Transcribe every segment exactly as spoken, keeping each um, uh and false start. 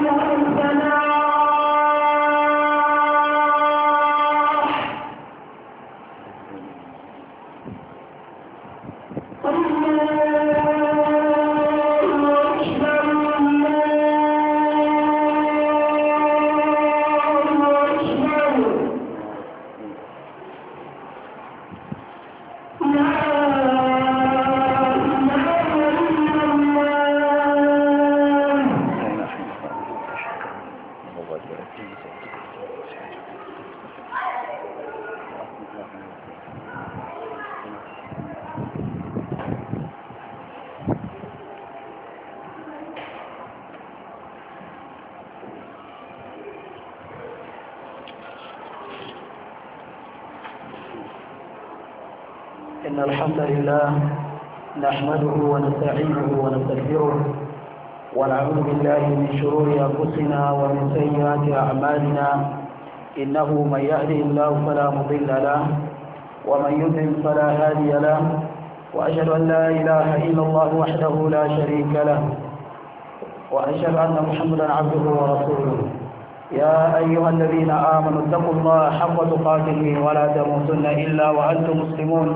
إن الحمد لله نحمده ونستعينه ونستغفره ونعوذ بالله من شرور أنفسنا ومن سيئات أعمالنا إنه من يهده الله فلا مضل له ومن يضلل فلا هادي له وأشهد أن لا إله إلا الله وحده لا شريك له وأشهد أن محمدا عبده ورسوله يا أيها الذين آمنوا اتقوا الله حق تقاته ولا تموتن إلا وأنتم مسلمون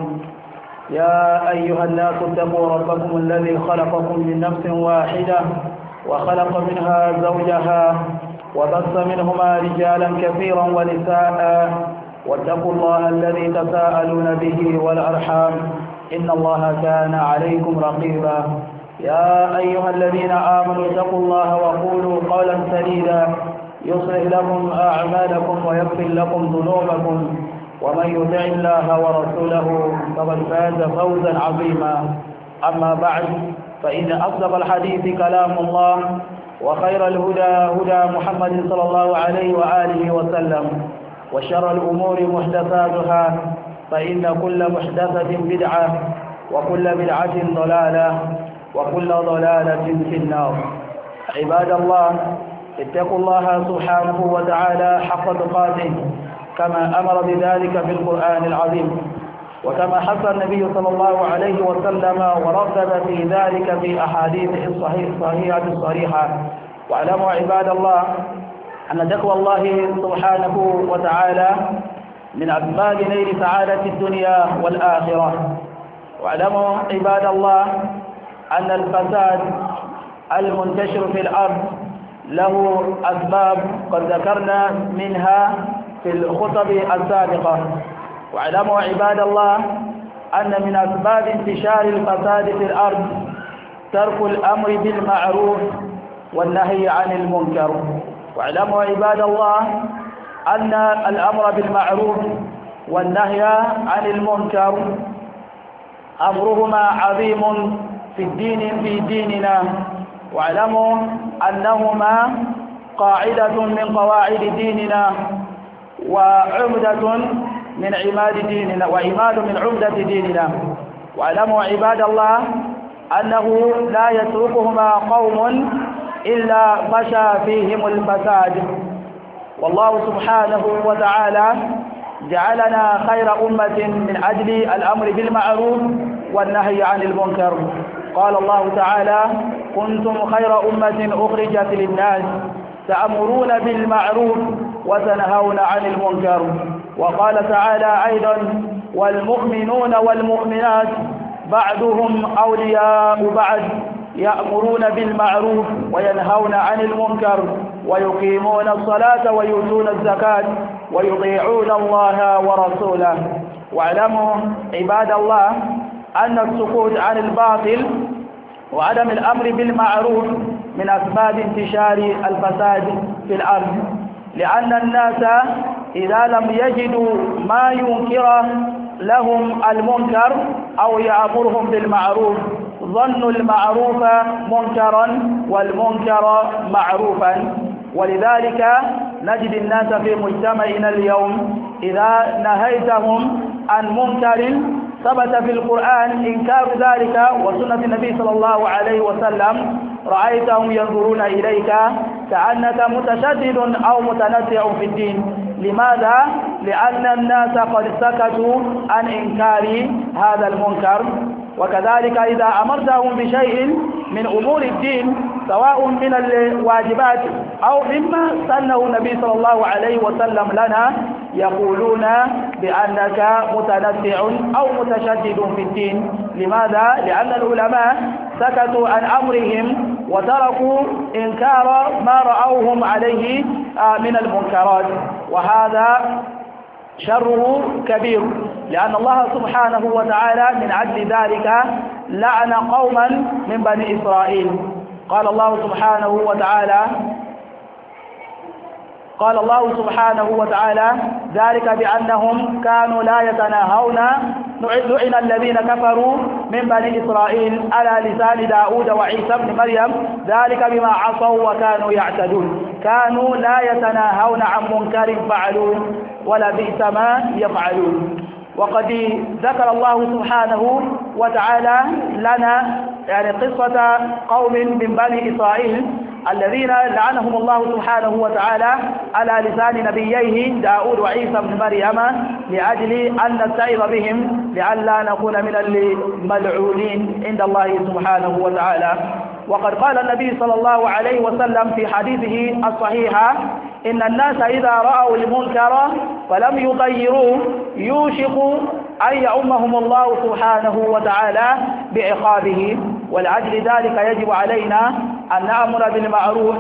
يا أيها الناس اتقوا ربكم الذي خلقكم من نفس واحدة وخلق منها زوجها وبث منهما رجالا كثيرا ونساء واتقوا الله الذي تساءلون به والأرحام إن الله كان عليكم رقيبا يا أيها الذين آمنوا اتقوا الله وقولوا قولا سديدا يصلح لكم أعمالكم ويغفر لكم ذنوبكم ومن يطع الله ورسوله فقد فاز فوزا عظيما أما بعد فإن أصدق الحديث كلام الله وخير الهدى هدى محمد صلى الله عليه وآله وسلم وشر الأمور محدثاتها فإن كل محدثة بدعة وكل بدعة ضلالة وكل ضلالة في النار عباد الله اتقوا الله سبحانه وتعالى حق تقاته كما أمر بذلك في القرآن العظيم وكما حث النبي صلى الله عليه وسلم ورغب في ذلك في أحاديث الصحيحة الصريحة واعلموا عباد الله أن تقوى الله سبحانه وتعالى من أسباب نيل سعادة الدنيا والآخرة واعلموا عباد الله أن الفساد المنتشر في الأرض له أسباب قد ذكرنا منها في الخطب السابقة واعلموا عباد الله أن من أسباب انتشار الفساد في الأرض ترك الأمر بالمعروف والنهي عن المنكر واعلموا عباد الله أن الأمر بالمعروف والنهي عن المنكر أمرهما عظيم في الدين في ديننا واعلموا أنهما قاعدة من قواعد ديننا وعمدة من عماد ديننا وعماد من عمدة ديننا واعلموا عباد الله أنه لا يتركهما قوم إلا فشى فيهم الفساد والله سبحانه وتعالى جعلنا خير أمة من أجل الأمر بالمعروف والنهي عن المنكر قال الله تعالى كنتم خير أمة أخرجت للناس تأمرون بالمعروف وتنهون عن المنكر وقال تعالى أيضا والمؤمنون والمؤمنات بعضهم أولياء بعض يأمرون بالمعروف وينهون عن المنكر ويقيمون الصلاة ويؤتون الزكاة ويطيعون الله ورسوله واعلموا عباد الله أن السكوت عن الباطل وعدم الأمر بالمعروف من أسباب انتشار الفساد في الأرض لأن الناس إذا لم يجدوا ما ينكر لهم المنكر أو يأمرهم بالمعروف ظنوا المعروف منكرا والمنكر معروفا ولذلك نجد الناس في مجتمعنا اليوم إذا نهيتهم عن منكر ثبت في القرآن إنكار ذلك وسنة النبي صلى الله عليه وسلم رأيتهم ينظرون إليك كأنك متشدد أو متنزع في الدين لماذا؟ لأن الناس قد سكتوا عن إنكار هذا المنكر وكذلك إذا أمرتهم بشيء من أمور الدين سواء من الواجبات أو مما سنه النبي صلى الله عليه وسلم لنا يقولون بأنك متنزع أو متشدد في الدين. لماذا؟ لأن العلماء سكتوا عن أمرهم وتركوا إنكار ما رأوهم عليه من المنكرات، وهذا شره كبير، لأن الله سبحانه وتعالى من أجل ذلك لعن قوما من بني إسرائيل. قال الله سبحانه وتعالى قال الله سبحانه وتعالى ذلك بأنهم كانوا لا يتناهون لعن الذين كفروا من بني إسرائيل على لسان داود وعيسى بن مريم ذلك بما عصوا وكانوا يعتدون، كانوا لا يتناهون عن منكر فعلوه ولا بئس ما يفعلون. وقد ذكر الله سبحانه وتعالى لنا يعني قصة قوم من بني إسرائيل الذين لعنهم الله سبحانه وتعالى على لسان نبييه داود وعيسى بن مريم لأجل أن نستعيذ بهم لئلا نكون من الملعونين عند الله سبحانه وتعالى. وقد قال النبي صلى الله عليه وسلم في حديثه الصحيح إن الناس إذا رأوا المنكر فلم يغيروه يوشك أن يعمهم الله سبحانه وتعالى بعقابه، ولأجل ذلك يجب علينا أن نأمر بالمعروف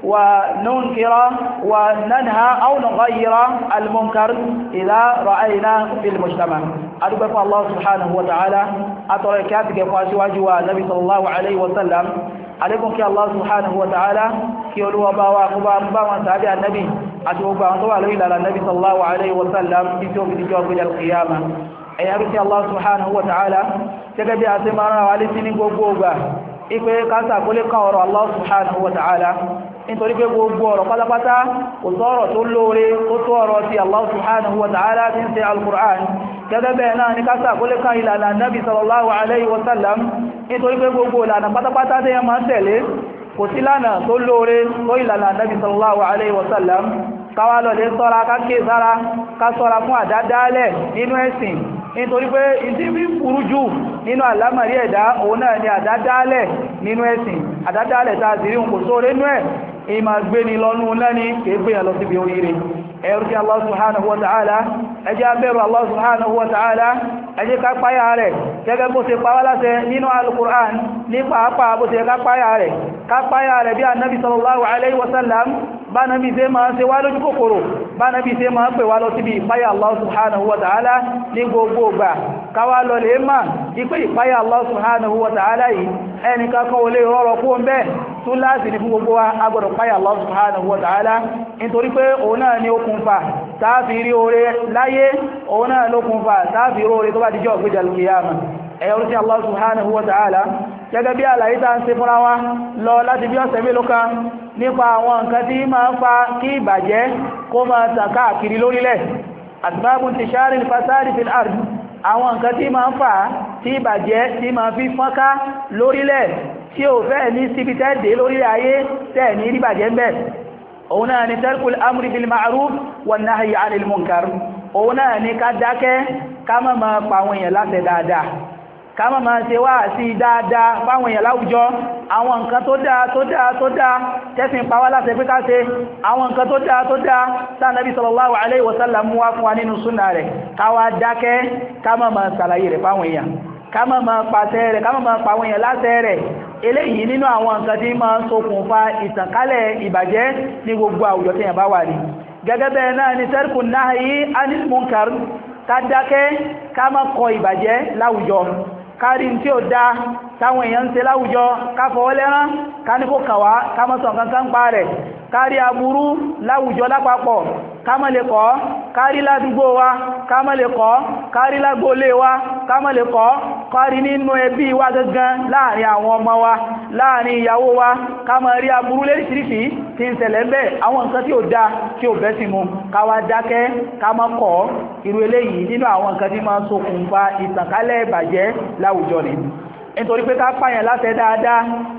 وننكر وننهى أو نغير المنكر إذا رأينا في المجتمع. أدعو الله سبحانه وتعالى أتركاتك فاسواجه النبي صلى الله عليه وسلم عليكم كي الله سبحانه وتعالى كي يولوا باوا كبار باوا سابع النبي أتوقع أن طوال إلى النبي صلى الله عليه وسلم في يوم الجواب إلى القيامة. أي أبكي الله سبحانه وتعالى تجد أسمانا والسنين بوبوبا ipe kasa kó lè kan ọ̀rọ̀ Allah subhanahu wa ta'ala nítorí pé gbogbo ọ̀rọ̀ pátápátá kò sọ̀rọ̀ tó lóore tó tó ọ̀rọ̀ tí Allah subhanahu wa ta'ala tí ń ṣe al-Qur'an. gẹ́gẹ́ bẹ́ẹ̀ náà ni kasa kó lè kan ìlànà nabi sallallahu alaihi wasallam nítorí pé gbogbo ìlànà pátápátá tí yẹn máa ń tẹ̀lé kò sí lánà tó lóore tó ìlànà nabi sallallahu alaihi wasallam. káwà lọ lè sọ́ra ká ké sára ká sọ́ra fún àdádálẹ̀ nínú ẹ̀sìn nítorí pé ìdí bí burú jù nínú àlámàrí ẹ̀dá òun náà ni àdádálẹ̀ nínú ẹ̀sìn. àdádálẹ̀ tàà sí rí un kò sóre nú ẹ̀ ìmá gbé ni lọ́nú lẹ́ni kèégbé yà lọ síbi oríire. ẹ̀rù tí Allah subhanahu wa ta'ala ẹ jẹ́ a bẹ̀rù Allah subhanahu wa ta'ala ẹ jẹ́ ká páyà rẹ̀ gẹ́gẹ́ bó ṣe pa wá láṣẹ nínú al-Qur'an ní pàápàá bó ṣe ká páyà rẹ̀ ká páyà rẹ̀ bí annabi sallallahu alaihi wasallam bá nabi ṣe máa ṣe wá lójú kòkòrò bá nabi ṣe máa pè wá lọ síbi ìpáyà Allah subhanahu wa ta'ala ní gbogbo ìgbà káwà lọ lè máa ipé ìpáyà Allah subhanahu wa ta'ala yìí ẹnìkan kan olè rọrọ̀ kó ń bẹ́ tún láti ní fún gbogbo wa agbọ̀dọ̀ páyà Allah subhanahu wa ta'ala nítorí pé òun náà ni okùnfà táàfi rí oore láyé òun náà lókùnfà táàfi rí oore tó bá dijọ́ ògbéjà al-qiyamah. ẹ̀yọ́ tí Allah subhanahu wa ta'ala gẹ́gẹ́ bí àlàyé tá ń ṣe fúnra wa lọ láti bí ọ̀sẹ̀ mélòó kan nípa àwọn nǹkan tí máa ń fa kí ìbàjẹ́ kó máa tàn káàkiri lórílẹ̀ asbabu intishari al-fasadi fil ard, àwọn nǹkan tí máa ń fà tí ìbàjẹ́ tí máa fi fọ́nká lórílẹ̀ tí ò fẹ́ ní síbi tẹ́ẹ̀dẹ̀ lórílẹ̀ ayé tẹ́ẹ̀ ní rí bàjẹ́ ń bẹ̀. òun náà ni tarkul amri bil ma'ruf wan nahyi 'anil munkar, òun náà ni ká dákẹ́ ká má máa pa àwọn èèyàn láṣẹ dáadáa ká má máa ṣe wá sí dáadáa fáwọn èèyàn láwùjọ. àwọn nǹkan tó dáa tó dáa tó dáa tẹ́sìn pa wá láṣẹ pé ká ṣe, àwọn nǹkan tó dáa tó dáa tá Nabi sallallahu alaihi wasallam mú wá fún wa nínú súnà rẹ̀ ká wá dákẹ́ ká má máa ṣàlàyé rẹ̀ fáwọn èèyàn ká má máa pàṣẹ rẹ̀ ká má máa pa àwọn èèyàn láṣẹ rẹ̀. eléyìí nínú àwọn nǹkan tí máa ń ṣokùnfà ìtànkálẹ̀ ìbàjẹ́ ní gbogbo àwùjọ tí èèyàn bá wà ní. gẹ́gẹ́ bẹ́ẹ̀ náà ni tarkun nahyi 'anil munkar, ká dákẹ́ ká má kọ ìbàjẹ́ láwùjọ kárí tí ó dá táwọn èèyàn ń ṣe láwùjọ ká fọwọ́ lẹ́rán ká ní kó kàwá ká mọ́ sọ kankan pa rẹ̀ kárí aburú láwùjọ lápapọ̀ ká má lè kọ́ kárí ládùúgbò wa ká má lè kọ́ kárí lágbólé wa ká má lè kọ́ kárí nínú ẹbí wa gangan láàrin àwọn ọmọ wa láàrin ìyàwó wa ká má rí aburú lóríṣiríṣi tí ń ṣẹlẹ̀ ńbẹ̀ àwọn nǹkan tí ó dá tí ó bẹ́ sí mu ká wá dákẹ́ ká má kọ́ irú eléyìí nínú àwọn nǹkan tí máa ń ṣokùnfà ìtànkálẹ̀ ìbàjẹ́ láwùjọ ni. nítorí pé ká pààyàn láṣẹ dáadáa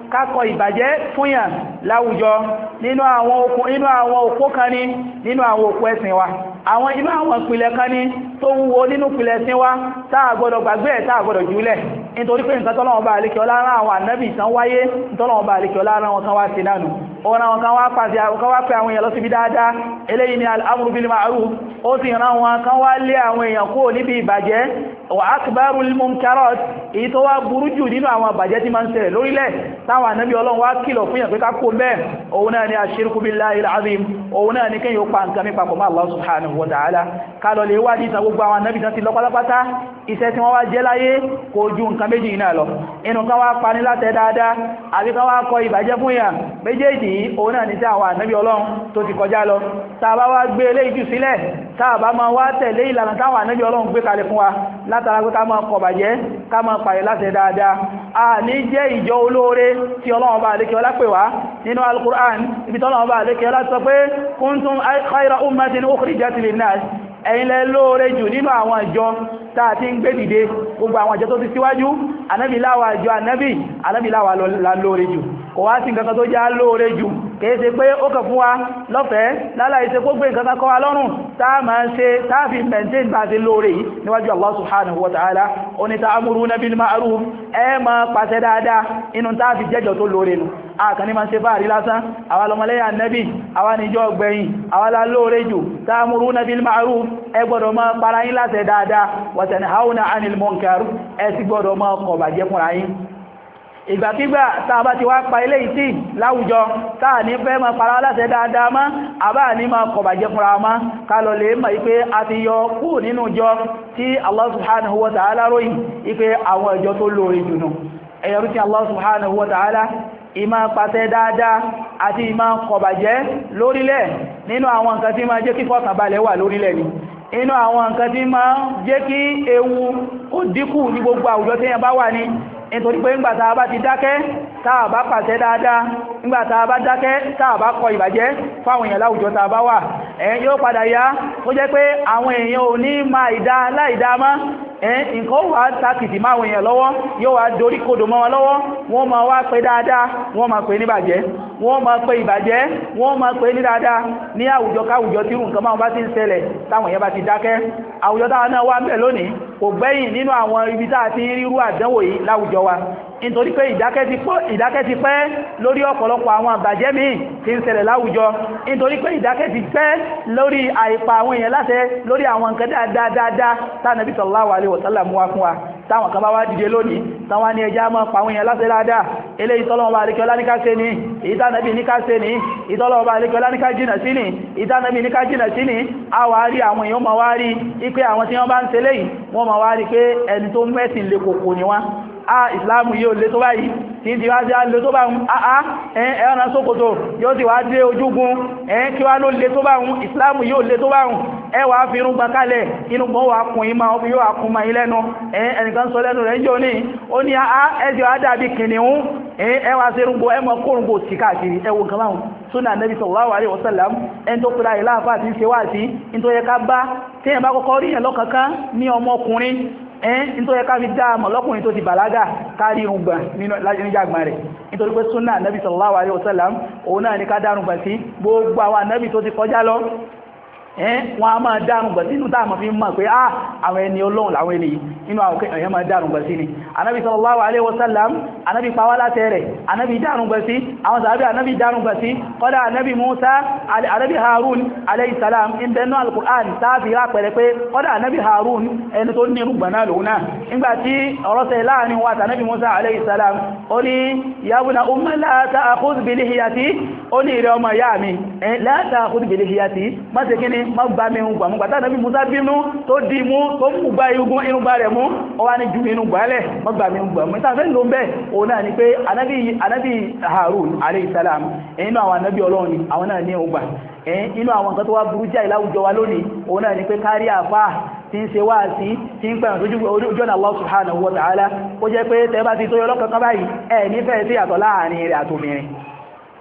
kákọ ìbàjẹ́ fúnyàn láwùjọ nínú àwọn okùn nínú àwọn òpó kan ní nínú àwọn òpó ẹ̀sìn wa àwọn inú àwọn ìpìlẹ̀ kan ní tó wúwo nínú ìpìlẹ̀ ẹ̀sìn wa táà gbọdọ̀ gbàgbé ẹ̀ táà gbọdọ̀ jùlẹ̀ nítorí pé nǹkan tọ́lọ́wọ́ bá àlékẹ́ ọlá rán àwọn ànábì tán wáyé tọ́lọ́wọ́ bá àlékẹ́ ọlá rán wọn kan wá sí dánù ọ̀nà wọn kan wá pàṣẹ kan wá pẹ àwọn èèyàn lọ síbi dáadáa eléyìí ni al-amru bil ma'ruf ó sì rán wọn kan wá lé àwọn èèyàn kúrò níbi ìbàjẹ́ wa akbarul munkarat èyí tó wá burú jù nínú àwọn ìbàjẹ́ tí máa ń ṣẹlẹ̀ lórílẹ̀ táwọn ànábì Ọlọ́run wá kìlọ̀ fún yàn pé ká kó bẹ́ẹ̀ òun náà ni ashirku billahi al-azim òun náà ni kí yóò pa nǹkan mi papọ̀ mọ́ Allah subhanahu wa ta'ala ká lọ lè wádìí ìtàn gbogbo àwọn ànábì tán ti lọ pátápátá iṣẹ́ tí wọ́n wá jẹ́ láyé kò ju nǹkan méjì náà lọ inú kan wá pani láti dáadáa àbí kan wá kọ ìbàjẹ́ fún yàn méjèèjì òun náà ni tí àwọn ànábì Ọlọ́run tó ti kọjá lọ tàbá wá gbé eléyìí jù sílẹ̀ tàbá máa wá tẹ̀lé ìlànà táwọn ànábì Ọlọ́run gbé kalẹ̀ fún wa látara pé ká máa kọ bàjẹ́ ká máa pààyè láti dáadáa a ní jẹ́ ìjọ olóore tí Ọlọ́run bá lékè ọlá pè wá nínú al-Qur'an ibi tọ́lọ́run bá lékè ọlá sọ pé kuntum khayra ummatin ukhrijat lin-nas ẹ̀yin lẹ lóore jù nínú àwọn ìjọ táà tí ń gbé dìde gbogbo àwọn ìjọ tó ti síwájú ànábì láwà ìjọ ànábì ànábì láwà lóore jù kò wá sí nǹkan tó já lóore jù kìí ṣe pé ó kàn fún wa lọ́fẹ̀ẹ́ láláì ṣe kó gbé nǹkan kan kọ́ wa lọ́rùn táà máa ṣe táà fi maintain bá ṣe lóore yìí níwájú Allah subhanahu wa ta'ala ó ní ta'muruna bil ma'ruf ẹ máa pàṣẹ dáadáa inú táà fi jẹ́jọ tó lóore nù àkàní máa ṣe báàrí lásán àwa lọmọlẹ́yà ànábì àwa níjọ́ gbẹ̀yìn àwa la lóore jù ta'muruna bil ma'ruf ẹ gbọ́dọ̀ máa para yín láṣẹ dáadáa wa tanhauna 'anil munkar ẹ sì gbọ́dọ̀ máa kọ̀ bàjẹ́ fúnra yín ìgbàkígbà tàà bá ti wá pa ilé ìtì láwùjọ táà ní fẹ́ máa para láṣẹ dáadáa má àbá ní máa kọ̀ bàjẹ́ fúnra má ká lọ lè mọ̀ ipé a ti yọ kú nínú ìjọ tí Allah subhanahu wa ta'ala ròyìn ipé àwọn ìjọ tó lóore jùnú ẹ̀yẹrú tí Allah subhanahu wa ta'ala ìmá pàṣẹ dáadáa àti ìmá kọ̀ bàjẹ́ lórílẹ̀ nínú àwọn nǹkan tí máa jẹ́ kí fọkànbalẹ̀ wà lórílẹ̀ ni inú àwọn nǹkan tí máa jẹ́ kí ewu kó dínkù ní gbogbo àwùjọ tí yẹn bá wà ní nítorí pé ńgbàtà bá ti dákẹ́ táà bá pàṣẹ dáadáa ńgbàtà bá dákẹ́ táà bá kọ ìbàjẹ́ fáwọn èèyàn láwùjọ táà bá wà ẹ̀yìn yóò padà yá ó jẹ́ pé àwọn èèyàn ò ní máa ìdá láìdá mọ́ ẹ̀yìn nǹkan wà tákìtì máa àwọn èèyàn lọ́wọ́ yóò wá dorí kodò mọ́ wọn lọ́wọ́ wọ́n máa wá pé dáadáa wọ́n máa pè ní bàjẹ́ wọ́n máa pè ìbàjẹ́ wọ́n máa pè ní dáadáa ní àwùjọ káwùjọ tí nǹkan máa bá ti ń ṣẹlẹ̀ táwọn èèyàn bá ti dákẹ́ àwùjọ táwọn náà wà ń bẹ̀ lónìí kò gbẹ́yìn nínú àwọn ibi tá a ti ń rírú àdánwò yìí láwùjọ wa nítorí pé ìdákẹ́ ti pẹ́ lórí ọ̀pọ̀lọpọ̀ àwọn àbàjẹ́ míì tí ń ṣẹlẹ̀ láwùjọ nítorí pé ìdákẹ́ ti pẹ́ lórí àìpa àwọn èèyàn láṣẹ lórí àwọn nǹkan dáadáa tánàbí sallallahu alaihi wasallam wá fún wa táwọn kan bá wá dìde lónìí táwọn ní ẹjá mọ́ pàwọn èèyàn láṣẹ dáadáa eléyìí tọ́lọ́wọ́ bá alékẹ́ ọlá ní ká ṣe ní ìtànàbí ní ká ṣe ní ìtọ́lọ́wọ́ bá alékẹ́ ọlá ní ká jìnà sí ní ìtànàbí ní ká jìnà sí ní a wà rí àwọn èèyàn ma wá rí ipé àwọn tí wọ́n bá ń ṣe léyìí wọ́n ma wá rí pé ẹni tó mẹ́sìn lè kòkò ní wọ́n a ìsìláàmù yóò lè tó báyìí tí ti wá sí á lè tó bá ń àá ẹ̀rọ sókòtò yóò ti wá dé ojúgun ẹ̀ kí wá ló lè tó bá ń ìsìláàmù yóò lè tó bá ń ẹwà fi irúgbà kalẹ̀ inúgbọ́n wà kùn ìmá ọbí yóò àkùn ma ilẹ́nu ẹnìkan sọ lẹ́nu rẹ̀ jọ ní ó ní àá ẹjọ́ àdàbí kìnnìún ẹwà sí irúgbò ẹmọ kórùngbò sí káàkiri ẹwọ kan láhùn súnà Nabi sallallahu alaihi wasallam ẹni tó kúrò ìlàáfà tí ń ṣe wá sí ní tó yẹ ká bá tí ẹ̀ bá kọ́kọ́ rí yẹn lọ́kankan ní ọmọkùnrin ẹn tó yẹ ká fi dáàmà lọ́kùnrin tó ti bàlágà kárí irùngbà níjàgbà rẹ̀ nítorí pé súnà Nabi sallallahu alaihi wasallam òun náà ní ká dárùngbà sí gbogbo àwọn ànábì tó ti kọjá lọ ẹn wọ́n a máa dárùngbà sí inú táàmà fi mọ̀ pé ah àwọn ẹni Ọlọ́run làwọn ẹni inú àwọn èèyàn máa dárùngbà sí ni anábi sallallahu alaihi wasallam anábi pàwálá tẹ́rẹ̀ anábi dárùngbà sí àwọn sàábí anábi dárùngbà sí kọ́dá anábi Musa anábi Harun alayhi salam ìbẹ̀nú al-Qur'an tàbí rápẹ̀rẹ̀ pé kọ́dá anábi Harun ẹni tó ní rúgbà náà lòun náà nígbàtí ọ̀rọ̀sẹ̀ láàrin wa anábi Musa alayhi salam ó ní ya ibna umma la ta'khudh bi lihiyati ó ní ìrẹ ọmọ ìyá mi la ta'khudh bi lihiyati má ṣe kíní má gbá mi ń gbà mú gbàtà anábi Musa bínú tó dì mú tó mú gbá irúgbà rẹ̀ mú ó wá ní ju inú gbálẹ̀ má gbá mi ń gbà mú ìtàfẹ́ ló ń bẹ́ òun náà ni pé anábi Harun alayhi salam inú àwọn anábi Ọlọ́run ni àwọn náà ní ọgbà inú àwọn nǹkan tó wá burú jáì láwùjọ wa lónìí òun náà ni pé kárí àfáà tí ń ṣe wá sí tí ń pẹ̀rùn ojú ọ̀nà Allah subhanahu wa ta'ala ó jẹ́ pé tẹ́bá ti tó yọ lọ́kọ̀ọ́kọ́ báyìí ẹ̀ nífẹ̀ẹ́ sí àtọ̀ láàrin rẹ̀ àtòmìnrin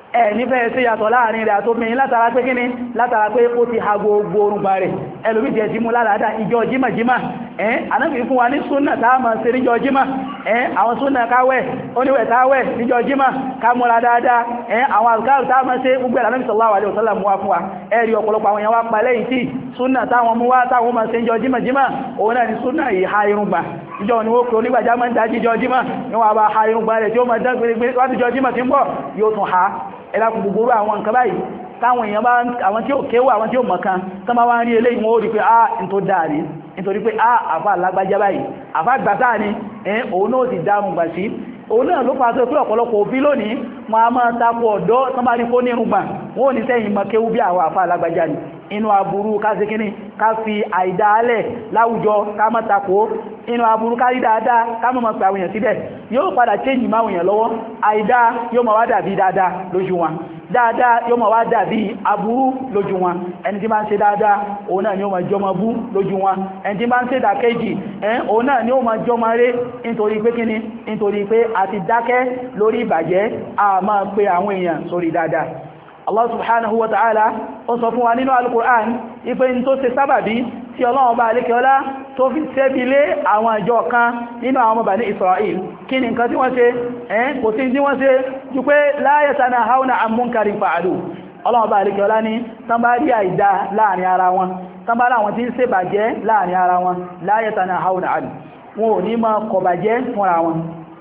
ẹ̀ nífẹ̀ẹ́ sí yàtọ̀ láàrin rẹ̀ àtóbìnrin látara pé kíní látara pé ó ti ha gbogbo orúngbà rẹ̀ ẹlòmí jẹ́ jímú láradá ìjọ jímàjímà ẹ́n anábì fún wa ní súnà táàmà sí níjọ jímà ẹ́n àwọn súnà káwẹ̀ oníwẹ̀ táwẹ̀ níjọ jímà kámúra dáadáa ẹ́n àwọn àrùkárù táàmà sí gbogbo Ànábì sallallahu alaihi wasallam wá fún wa ẹ̀rí ọ̀pọ̀lọpọ̀ àwọn èèyàn wá pa lẹ́yìn tí súnà táwọn mú wá táwọn máa ṣe níjọ jímàjímà òun náà ni súnà ìhà irùngbà ìjọ ni ó kò nígbàjá máa ń dájí ìjọ jímà ní wọ́n bá ha irùngbà rẹ̀ tí ó máa dán gbèrègbè láti ìjọ jímà tí ń bọ̀ yóò tún ha ẹlákùn gbogbo àwọn nǹkan báyìí táwọn èèyàn bá àwọn tí ó kéwà àwọn tí ó mọ̀kan tán bá wá ń rí eléyìí wọ́n ó rí pé ah n tó dáàrí nítorí pé ah àfá alágbájá báyìí àfá gbàsáà ni ẹ̀yìn òun náà ti dáàmù gbà sí òun náà ló pàtó pé ọ̀pọ̀lọpọ̀ òbí lónìí wọn a máa tako ọ̀dọ́ tán bá rí kó ní irùngbà wọn ò ní sẹ́yìn mọ́ kéwú bí àwọn àfá alágbájá ni inú aburú ká sí kíní ká fi àìdáálẹ̀ láwùjọ ká má tako inú aburú ká rí dáadáa ká mọ́ mọ́ pé àwọn èèyàn síbẹ̀ yóò padà change máwọn èèyàn lọ́wọ́ àìdá yóò máa wá dàbí dáadáa lójú wọn dáadáa yóò máa wá dàbí aburú lójú wọn ẹni tí máa ń ṣe dáadáa òun náà ni ó máa jọmọ bú lójú wọn ẹni tí máa ń ṣe dàkejì ẹn òun náà ni ó máa jọmọ rẹ̀ nítorí pé kíni nítorí pé a ti dákẹ́ lórí ìbàjẹ́ a máa pe àwọn èèyàn sórí dáadáa Allah subhanahu wa ta'ala ó sọ fún wa nínú al-Qur'an ipé ní tó ṣe sábàbí tí Ọlọ́run bá alékẹ́ọlá tó fi ṣẹ́bi lé àwọn ìjọ kan nínú àwọn ọmọ Bani Israel kí ni nǹkan tí wọ́n ṣe ẹ́n kò sí tí wọ́n ṣe ju pé la yatanahawna an munkarin fa'alu Ọlọ́run bá alékẹ́ọlá ní tán bá rí àìdá láàrin ara wọn tán bá láwọn tí ń ṣe bàjẹ́ láàrin ara wọn la yatanahawna an wọn ò ní máa kọ̀ bàjẹ́ fúnra wọn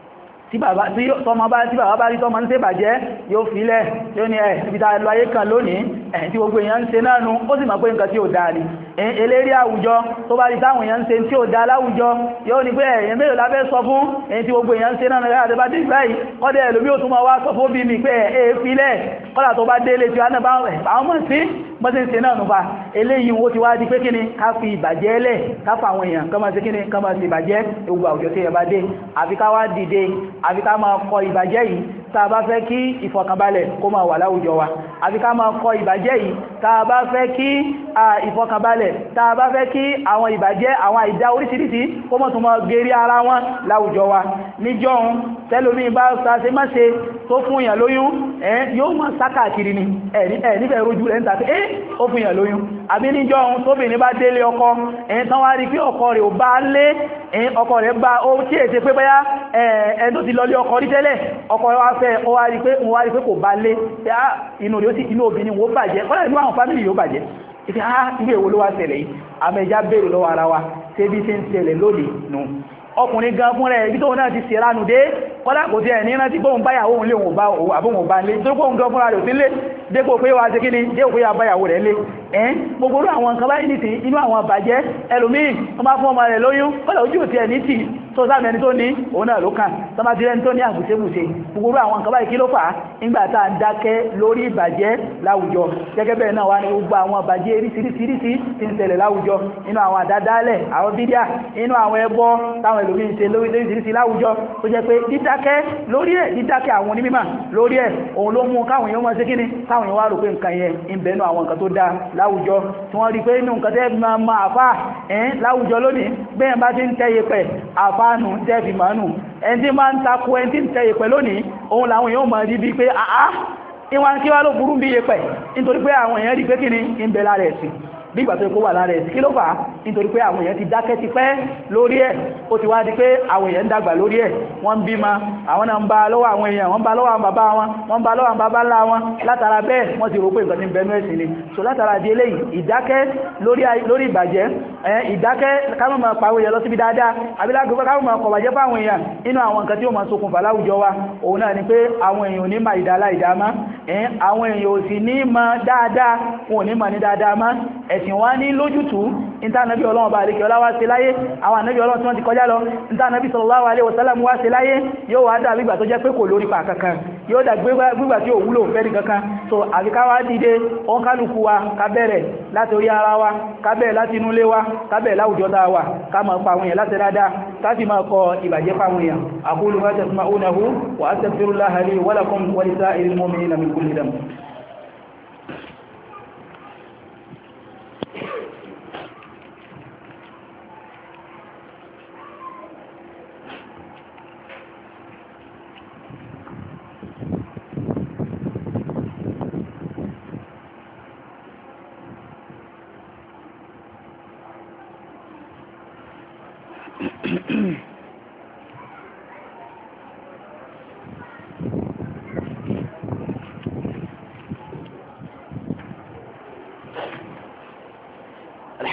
tí bàbá tí tọmọ bá tí bàbá bá rí tọmọ ń ṣe bàjẹ́ yóò filẹ̀ yóò ní ẹ̀ ibi tá lọ ayé kan lónìí ẹ̀ tí gbogbo èèyàn ń ṣe náà nú ó sì mọ̀ pé nǹkan tí ó dáa ni eléré àwùjọ tó bá rí táwọn èèyàn ń ṣe tí ó dáa láwùjọ yóò ní pé ẹ̀yìn mélòó la fẹ́ sọ fún èyí tí gbogbo èèyàn ń ṣe náà rẹ̀ àti bá dé báyìí kọ́dẹ̀ ẹlòmí ò tún máa wá sọ fún bí mi pé ẹ̀ filẹ̀ kọ́dà tó bá délé tí wọ́n bá àwọn mọ̀ sí bọ́sí ń ṣe náà nùfà eléyìí ó ti wá di pé kíni ká fi ìbàjẹ́ lẹ̀ ká fà àwọn èèyàn kán máa ṣe kíni kán máa ṣe ìbàjẹ́ gbogbo àwùjọ tí ẹ bá dé àfi ká wá dìde àfi ká máa kọ ìbàjẹ́ yìí tá a bá fẹ́ kí ìfọ̀kànbalẹ̀ kó máa wà láwùjọ wa àfi ká máa kọ ìbàjẹ́ yìí tá a bá fẹ́ kí ìfọ̀kànbalẹ̀ tá a bá fẹ́ kí àwọn ìbàjẹ́ àwọn àìdá oríṣiríṣi kó mọ̀ tún máa gẹ̀rí ara wọn láwùjọ wa níjọ́un tẹ́lómi bá sáṣe má ṣe tó fún yàn lóyún ẹ̀ yóò máa sákàkiri ni ẹ̀ nífẹ̀ẹ́ rojú rẹ̀ ń tàbí ẹ́ ó fún yàn lóyún àbí níjọ́un tóbìnrin bá délé ọkọ ẹ̀ tán wá rí pé ọkọ rẹ̀ ò bá lé ọkọ rẹ̀ bá ó tí èsè pé bóyá ẹ̀ tó ti lọlé ọkọ rí tẹ́lẹ̀ ọkọ rẹ̀ wá fẹ́ ó wá rí pé wọ́n wá rí pé kò bá lé inú rẹ̀ ó sì inú obìnrin wó bàjẹ́ kọ́lá inú àwọn fámìlì yóò bàjẹ́ ìfẹ́ ha ilé èwo ló wá ṣẹlẹ̀ yìí àmẹ́já bèèrè lọ́wọ́ ara wa ṣe bí ṣe ń ṣẹlẹ̀ lónìí nù ọkùnrin gan fún rẹ̀ ibi tó náà ti ṣèrànù dé kọ́lá kò tí ẹ̀ ní rántí bóhun báyàwó òun lé òun bá àbóhun bá lé tó kóhun gan fúnra rẹ̀ ò sí lé dépò pé wá ṣe kí ni dépò pé àbáyàwó rẹ̀ lé ẹ́n gbogbo àwọn nǹkan báyìí nìtì inú àwọn àbàjẹ́ ẹlòmíì wọ́n bá fún ọmọ rẹ̀ lóyún kọ́lá ojú òtí ẹ̀ ní tì tó sáàmì ẹni tó ní òun náà ló kàn tó bá ti rẹni tó ní àbùsẹ́bùsẹ́ gbogbo àwọn nǹkan báyìí kí ló fà á nígbà tá à ń dákẹ́ lórí ìbàjẹ́ láwùjọ gẹ́gẹ́ bẹ́ẹ̀ náà wá ní gbogbo àwọn àbàjẹ́ eríṣiríṣiríṣi tí ń ṣẹlẹ̀ láwùjọ inú àwọn àdádálẹ̀ àwọn bídíà inú àwọn ẹbọ táwọn ẹlòmíì ń ṣe lóríṣiríṣi láwùjọ tó jẹ́ pé dídákẹ́ lórí ẹ̀ dídákẹ́ àwọn onímọ̀ lórí ẹ̀ òun ló mú káwọn èèyàn mọ́ sí kíní táwọn èèyàn wá rò pé nǹkan yẹn ń bẹ̀ẹ́nu àwọn nǹkan tó dáa láwùjọ tí wọ́n rí pé inú nǹkan tẹ́ máa ma àfáà ẹ̀ẹ́n láwùjọ lónìí bẹ́ẹ̀ bá ti ń tẹ́yẹ pẹ̀ àfáànù tẹ́fì mánù ẹni tí máa ń takò ẹni tí ń tẹ́yẹ pẹ̀ lónìí òun làwọn èèyàn máa rí bí pé àá ìwọ̀n kí wá ló burú bí yẹ pẹ̀ nítorí pé àwọn èèyàn rí pé kíní ń bẹ lára ẹ̀sìn bí ìgbà tó kó wà lára ẹ̀sìn kí ló fà á nítorí pé àwọn èèyàn ti dákẹ́ ti pẹ́ lórí ẹ̀ ó ti wá di pé àwọn èèyàn ń dàgbà lórí ẹ̀ wọ́n ń bímọ àwọn náà ń bá lọ́wọ́ àwọn èèyàn wọ́n ń bá lọ́wọ́ àwọn bàbá wọn wọ́n ń bá lọ́wọ́ àwọn bàbá ńlá wọn látara bẹ́ẹ̀ wọ́n ti rò pé nǹkan ti ń bẹnu ẹ̀sìn ni so látara di eléyìí ìdákẹ́ lórí ìbàjẹ́ ìdákẹ́ káwọn máa pàwọ̀ èèyàn lọ síbi dáadáa àbílágbé káwọn máa kọ̀ bàjẹ́ fáwọn èèyàn nínú àwọn nǹkan tí ó máa ṣokùnfà láwùjọ wa òun náà ni pé àwọn èèyàn ò ní máa ìdá láìdá má àwọn èèyàn ò sì ní máa dáadáa wọn ò ní máa ní dáadáa má ẹ̀sìn wá ní lójútùú ìta ànábì ọlọ́run bá àríkẹ́ ọlá wá ṣe láyé àwọn ànábì ọlọ́run tí wọ́n ti kọjá lọ ìta ànábì sallallahu alaihi wasallam wá ṣe láyé yóò wá dà gbígbà tó jẹ́ pé kò lórí pa kankan yóò dà gbígbà tí ò wúlò fẹ́ni kankan so àfikà wá dìde òun kálukú wa ká bẹ̀rẹ̀ láti orí ara wa ká bẹ̀rẹ̀ láti inú ilé wa ká bẹ̀rẹ̀ láwùjọ tá a wà ká máa pa àwọn èèyàn láti dáadáa ká sì máa kọ ìbàjẹ́ fáwọn èèyàn aqulu ma tasma'unahu wa astaghfirullaha li wa lakum wa lisa'iril mu'minina min kulli dhanb.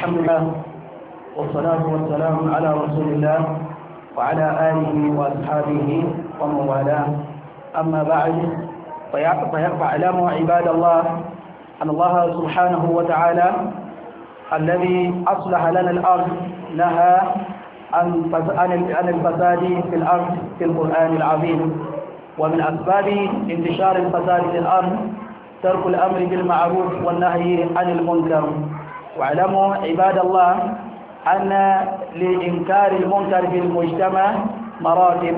الحمد لله والصلاة والسلام على رسول الله وعلى آله وأصحابه ومن والاه. أما بعد فاعلموا عباد الله أن الله سبحانه وتعالى الذي أصلح لنا الأرض نهى عن الفساد في الأرض في القرآن العظيم. ومن أسباب انتشار الفساد في الأرض ترك الأمر بالمعروف والنهي عن المنكر. واعلموا عباد الله أن لإنكار المنكر في المجتمع مراتب،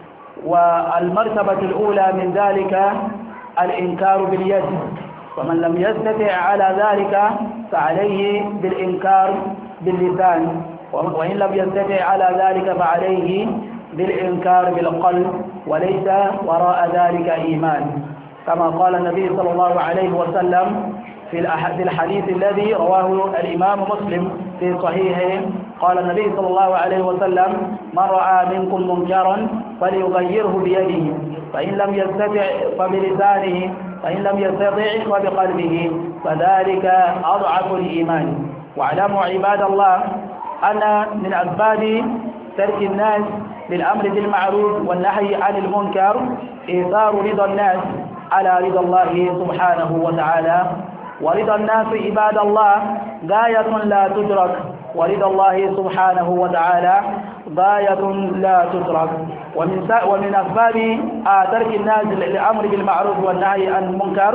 والمرتبة الأولى من ذلك الإنكار باليد، ومن لم يستطع على ذلك فعليه بالإنكار باللسان، وإن لم يستطع على ذلك فعليه بالإنكار بالقلب، وليس وراء ذلك إيمان، كما قال النبي صلى الله عليه وسلم في الحديث الذي رواه الإمام مسلم في صحيحه. قال النبي صلى الله عليه وسلم: من رأى منكم منكرا فليغيره بيده، فإن لم يستطع فبلسانه، فإن لم يستطع فبقلبه، فذلك أضعف الإيمان. واعلموا عباد الله أن من أسباب ترك الناس بالأمر بالمعروف والنهي عن المنكر إيثار رضا الناس على رضا الله سبحانه وتعالى. ورضا الناس عباد الله غاية لا تدرك، ورضا الله سبحانه وتعالى غاية لا تدرك. ومن ومن أسباب ترك الناس للأمر بالمعروف والنهي عن المنكر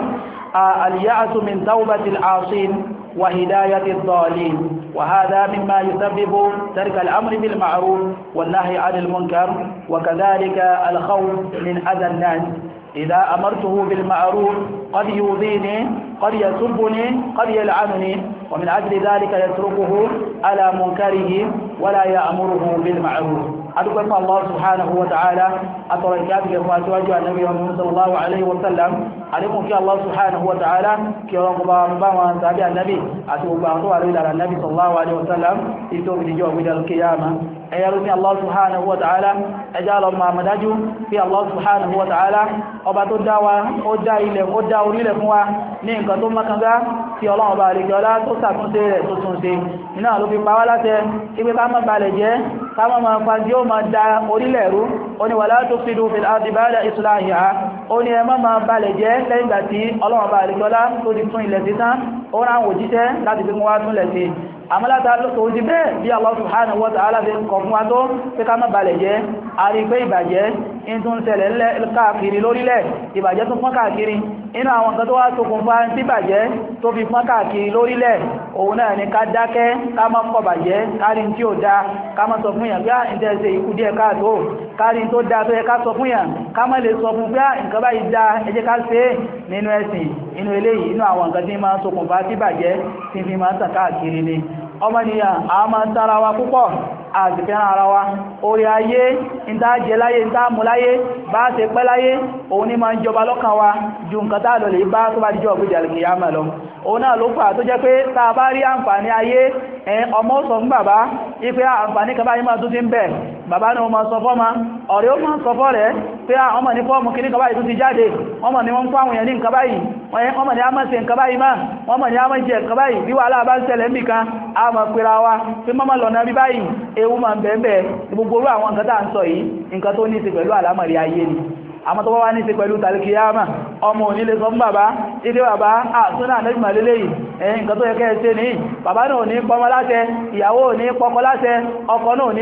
اليأس من توبة العاصين وهداية الضالين، وهذا مما يسبب ترك الأمر بالمعروف والنهي عن المنكر. وكذلك الخوف من أذى الناس، إذا أمرته بالمعروف قد يؤذيني، قد يسبني، قد يلعنني، ومن أجل ذلك يتركه على منكره ولا يأمره بالمعروف. أدعو الله سبحانه وتعالى أتركات لفاتواجه النبي صلى الله عليه وسلم عليكم في الله سبحانه وتعالى كي رغبا ربما تابع النبي أتوقع أطوال إلى النبي صلى الله عليه وسلم يتوب لجوه إلى القيامة. أياروني الله سبحانه وتعالى أجعل ما مدجو في الله سبحانه وتعالى ọba tó dá wa, ó dá ilẹ̀, ó dá orílẹ̀ fún wa ní nǹkan tó mọ́kànlá tí Ọlọ́run bá lè jọlá tó ṣàtúnṣe rẹ̀ tó túnṣe. Iná ló fi pa wá láṣẹ ipé ká má balẹ̀ jẹ́, ká má máa fa tí ó máa da orílẹ̀ rú. Ó ní wala tufsidu fil ardi ba'da islahiha, ó ní ẹ má máa balẹ̀ jẹ́ lẹ́yìn ìgbà tí Ọlọ́run bá lè jọlá tó ti tún ilẹ̀ sí tán. Ó rán òjíṣẹ́ láti fi mú wá tún lẹ̀ sí. Àmọ́láta lókò jí bẹ́ẹ̀ bí Allah subhanahu wa ta'ala fi kọ̀ fún wa tó pé ká má balẹ̀ jẹ́, a rí pé ìbàjẹ́ in tún ṣẹlẹ̀ káàkiri lórílẹ̀, ìbàjẹ́ tún fọ́n káàkiri. Inú àwọn nǹkan tó wá ṣokùnfà tí ìbàjẹ́ tó fi fọ́n káàkiri lórílẹ̀, òun náà ni ká dákẹ́, ká má kọ̀ bàjẹ́, kárí tí ó dá, ká má sọ fún yàn bí á ń tẹ́ẹ̀ṣe ikú díẹ̀ káàtó, kárí tó dá tó yẹ ká sọ fún yàn, ká má lè sọ fún bí á nǹkan báyìí dá, ẹ jẹ́ ká ṣe nínú ẹ̀sìn. Inú eléyìí, inú àwọn nǹkan tí máa ṣokùnfà tí ìbàjẹ́ tí fi máa tàn káàkiri ni. Ọmọnìyàn a máa ń tára wa púpọ̀, àzìfẹ́ràn ara wa, orí ayé, ìta jẹ láyé, ìta mú láyé, bá ṣe pẹ́ láyé, òun ní máa ń jọba lọ́kàn wa ju nǹkan tá lọ lè bá tó bá díjọ́ ògbèdè àlùkìyámà lọ. Òun náà ló fà tó jẹ́ pé tá a bá rí àǹfààní ayé, ọmọ sọ fún bàbá ipé àǹfààní kan báyìí máa tún ti ń bẹ, bàbá náà máa sọ fọ́mọ, ọ̀rẹ́ ó máa sọ fọ́ rẹ̀ pé ọmọ ní fọ́ọ̀mù kìíní kan báyìí tún ti jáde, ọmọ ní wọ́n ń fáwọn èèyàn ní nǹkan báyìí, ọmọ ní a máa ṣe nǹkan báyìí máa, ọmọ ní a máa jẹ nǹkan báyìí, bí wàhálà bá ń ṣẹlẹ̀ níbì kan a máa pera wa pé mọ́mọ́ lọ́nà bí báyìí ewu máa ń bẹ̀ẹ̀bẹ̀. Gbogbo orú àwọn nǹkan tá à ń sọ yìí nǹkan tó ní ṣe pẹ̀lú àlámọ̀rí ayé ni. Àmọ́ tó wá ní ṣe pẹ̀lú tàlíkìyámà, ọmọ òní lè sọ fún bàbá ilé bàbá àtúnà nẹ́gbìmà lélẹ̀ yìí, ẹ̀yìn nǹkan tó yẹ kẹ́ ṣe ní bàbá náà ní pọmọ láṣẹ, ìyàwó ní pọkọ láṣẹ, ọkọ náà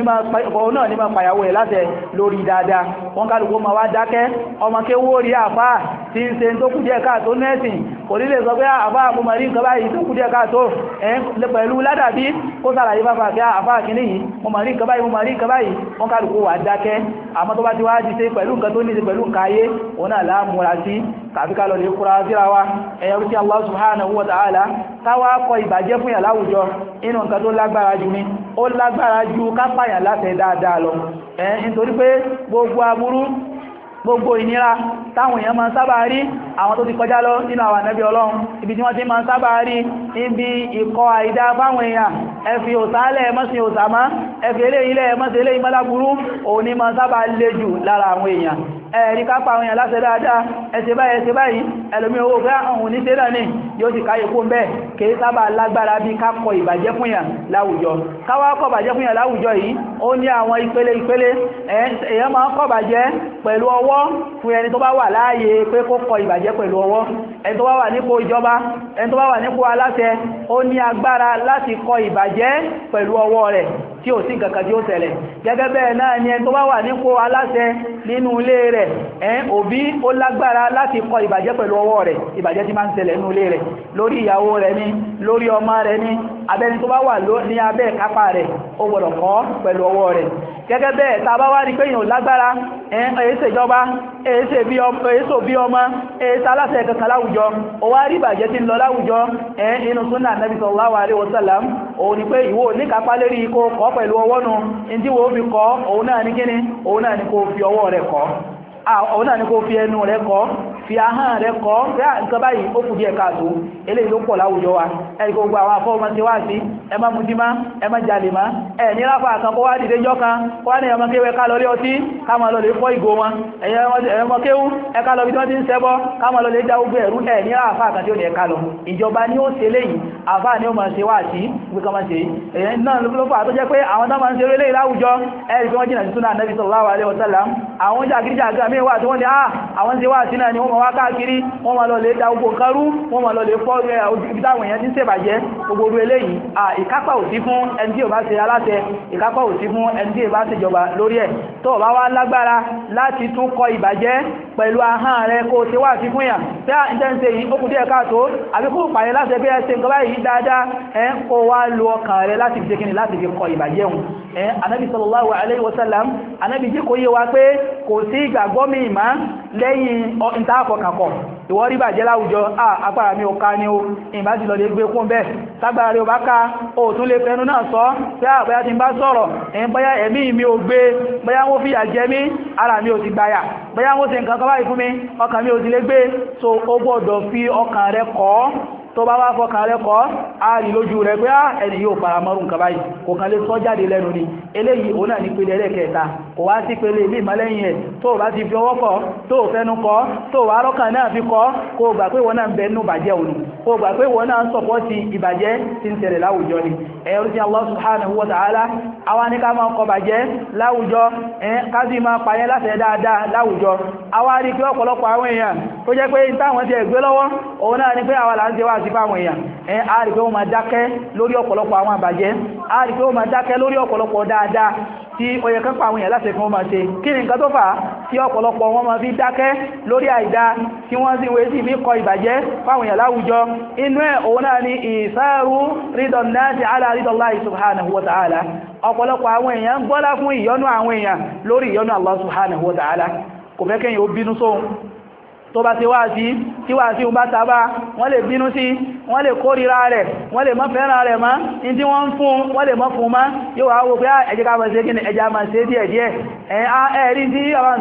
ní máa pàyàwó ẹ̀ láṣẹ lórí dáadáa. Wọ́n kálùkù ma wá dákẹ́, ọmọ kéwó rí àfáà tí ń ṣe tó kù díẹ̀ káàtó nẹ́ẹ̀sìn, kò ní lè sọ pé àfáà kò mọ̀ rí nǹkan báyìí tó kù díẹ̀ káàtó pẹ̀lú ládàbí kó sàlàyé bá fàáfíà àfáà kìíní yìí, mo mọ̀ rí nǹkan báyìí, mo mọ̀ rí nǹkan báyìí. Wọ́n kálùkù wà dákẹ́. Àmọ́ tó bá ti wá jí ṣe pẹ̀lú nǹkan tó ní ṣe pẹ̀lú nǹkan ayé, òun náà láàmúra sí kàfíkà lọ lè kúra síra wa. Ẹ̀yẹ̀rú sí Allah subhanahu wa ta'ala káwà kọ ìbàjẹ́ fún yà láwùjọ inú nǹkan tó lágbára jù ní, ó lágbára jù kápáyàn láṣẹ dáadáa lọ. ẹ̀ nítorí pé gbogbo aburú, gbogbo ìnira táwọn èèyàn máa ń sábà rí àwọn tó ti kọjá lọ nínú àwọn ànábì Ọlọ́run, ibi tí wọ́n ti máa ń sábà rí ibi ìkọ̀ àìdá fáwọn èèyàn, ẹfì òsàálẹ̀ ẹmọ́sìn òsàmá, ẹfì ilé ilẹ̀ ẹmọ́sìn ilé ìmọ́láburú, òun ni máa ń sábà lè jù lára àwọn èèyàn. ẹ̀rí ká pa àwọn èèyàn láṣẹ dáadáa ẹ̀ṣẹ̀ báyìí ẹ̀ṣẹ̀ báyìí ẹlòmí owó fẹ́ àwọn oníṣẹ́ náà ní yóò sì káyé kó ń bẹ́ẹ̀ kìí sábà lágbára bí ká kọ ìbàjẹ́ fún yàn láwùjọ káwá kọ bàjẹ́ fún yàn láwùjọ yìí ó ní àwọn ìpele ìpele èèyàn máa ń kọ bàjẹ́ pẹ̀lú ọwọ́ fún ẹni tó bá wà láàyè pé kó kọ ìbàjẹ́ pẹ̀lú ọwọ́ ẹni tó bá wà nípò ìjọba ẹni tó bá wà nípò aláṣẹ ó ní agbára láti kọ ìbàjẹ́ pẹ̀lú ọwọ́ rẹ̀ tí ó sí nǹkankan tí ó ṣẹlẹ̀ gẹ́gẹ́ bẹ́ẹ̀ náà ni ẹni tó bá wà nípò aláṣẹ nínú ilé rẹ̀ ẹn òbí ó lágbára láti kọ ìbàjẹ́ pẹ̀lú ọwọ́ rẹ̀ ìbàjẹ́ tí máa ń ṣẹlẹ̀ nínú ilé rẹ̀ lórí ìyàwó rẹ̀ ni lórí ọmọ rẹ̀ ni abẹ́ni tó bá wà ní abẹ́ kápá rẹ̀ ó gbọ́dọ̀ kọ pẹ̀lú ọwọ́ rẹ̀ gẹ́gẹ́ bẹ́ẹ̀ tá bá wá rí pé èèyàn lágbára èéṣe ìjọba èéṣe bí ọmọ èéṣe aláṣẹ kankan láwùjọ ó wá rí ìbàjẹ́ tí ń lọ láwùjọ inú súnnà Nabi sallallahu alaihi wasallam òun ni pé ìwọ ní kápá lérí kó kọ pẹ̀lú ọwọ́ nù in tí wo fi kọ òun náà ní kíní òun náà ní kó fi ọwọ́ rẹ̀ kọ òun náà ní kó fi ẹnu rẹ̀ kọ fi ahọ́n rẹ̀ kọ rẹ̀ nǹkan báyìí ó kù díẹ̀ káàtó eléyìí ló pọ̀ láwùjọ wa ẹ̀rí gbogbo àwọn afọ́ọmọ ti wá sí ẹ má mutí má ẹ má jalè má ẹ̀ ní ráfà kan kó wá dìde jọ kan kó wá ní ẹmọ kéwẹ́ ká lọ lé ọtí ká máa lọ lè fọ́ ìgò wọn ẹ̀yẹmọ kéwú ẹ ká lọ bí wọ́n ti ń ṣẹbọ ká máa lọ lè dá ogbó ẹ̀rú ẹ̀ ní ráfà kan tí ó ní ẹ̀ká lọ ìjọba ni ó ṣe léyìí àfáà ni ó máa ṣe wá sí gbé kan máa ṣe èyàn náà ló fà tó jẹ́ pé àwọn tó máa ń ṣe eré léyìí láwùjọ ẹ̀rí pé wọ́n jìnà sí súnà Nabi sallallahu alaihi wasallam àwọn jàgídíjàgá mí wà tí wọ́n ní à àwọn ṣe wá sí náà ni wọ́n máa wá káàkiri wọ́n máa lọ lè dá ogbó kárú wọ́n máa lọ lè fọ́ ibi táwọn èèyàn ti ń ṣèbàjẹ́ gbogbo eléyìí ìkápá ò sí fún ẹni tí ò bá ṣe aláṣẹ ìkápá ò sí fún ẹni tí ò bá ṣe jọba lórí ẹ̀ tó bá wá lágbára láti tún kọ ìbàjẹ́ pẹ̀lú ahọ́n rẹ̀ kó ṣe wá sí fún yàn tí a ń tẹ́ ń ṣe yìí ó kù díẹ̀ káàtó àbí kó pààyẹ láti ẹgbẹ́ ẹsẹ̀ nǹkan báyìí dáadáa ẹ̀ kó wá lo ọkàn rẹ̀ láti fi ṣe kíni láti fi kọ ìbàjẹ́ hùn ẹ̀ anábì sallallahu alaihi wasallam anábì jí kó yé wa pé kò sí ìgbàgbọ́ mi ìmá lẹ́yìn ìtàkọ̀kàkọ̀ ìwọ rí bàjẹ́ láwùjọ àpàrà mi ò ká ní o ìbá ti lọ lè gbé kún bẹ́ẹ̀ tágbàrà rí o bá ká o tún lè fẹnu náà sọ pé àbáyá ti bá sọ̀rọ̀ ẹ̀yìn báyá ẹ̀mí mi ò gbé báyá wọ́n fìyà jẹ mí ara mi ò ti gbáyà báyá wọ́n ṣe nǹkan kan báyìí fún mi ọkàn mi ò ti lè gbé so ó gbọ́dọ̀ fi ọkàn rẹ kọ́ tó bá wá fọkàn rẹ kọ́ a rí lójú rẹ pé ẹni yóò fara mọ́rún nǹkan báyìí kò kàn lè sọ jáde lẹ́nu ni eléyìí òun náà ní pele ẹlẹ́kẹta kò wá sí pele ilé ìmọ́lẹ́yìn ẹ̀ tó bá ti fi ọwọ́ kọ́ tó fẹ́nu kọ́ tó wá rọ́kàn náà fi kọ́ kó gbà pé wọ́n náà ń bẹ nínú bàjẹ́ òun kó gbà pé wọ́n náà ń sọ̀pọ̀ ti ìbàjẹ́ tí ń ṣẹlẹ̀ láwùjọ ni ẹ̀rù tí Allah subhanahu wa ta'ala àwa ní ká máa kọ bàjẹ́ láwùjọ ká sì máa pààyàn láṣẹ dáadáa láwùjọ àwa rí pé ọ̀pọ̀lọpọ̀ àwọn èèyàn tó jẹ́ pé táwọn ti ẹ̀gbé lọ́wọ́ òun náà ni pé àwa là ń ṣe wá sí fáwọn èèyàn ẹ̀ á rí pé wọ́n máa dákẹ́ lórí ọ̀pọ̀lọpọ̀ àwọn àbàjẹ́ á rí pé wọ́n máa dákẹ́ lórí ọ̀pọ̀lọpọ̀ dáadáa tí ó yẹ kán pa àwọn èèyàn láti fún ọmọ ṣe kí ni nǹkan tó fà á tí ọ̀pọ̀lọpọ̀ wọn máa fi dákẹ́ lórí àìdá tí wọ́n sì wé sí fi kọ ìbàjẹ́ fáwọn èèyàn láwùjọ inú ẹ̀ òun náà ni ìsáàrú rídọ̀ náà ti ala rídọ̀ Allahi subhanahu wa ta'ala ọ̀pọ̀lọpọ̀ àwọn èèyàn gbọ́lá fún ìyọ́nú àwọn èèyàn lórí ìyọ́nú Allah subhanahu wa ta'ala kò fẹ́ kẹ́yìn ó bínú sóhun tó bá ti wá sí tí wá sí ọba tàbá wọ́n lè bínú sí wọ́n lè kórìíra rẹ̀ wọ́n lè má fẹ́ràn rẹ̀ má in tí wọ́n ń fún wọ́n lè má fún má yóò wá wò pé ẹjẹ́ ká máa ṣe kí ni ẹjá máa ṣe díẹ̀ díẹ̀ ẹ̀rí tí àwọn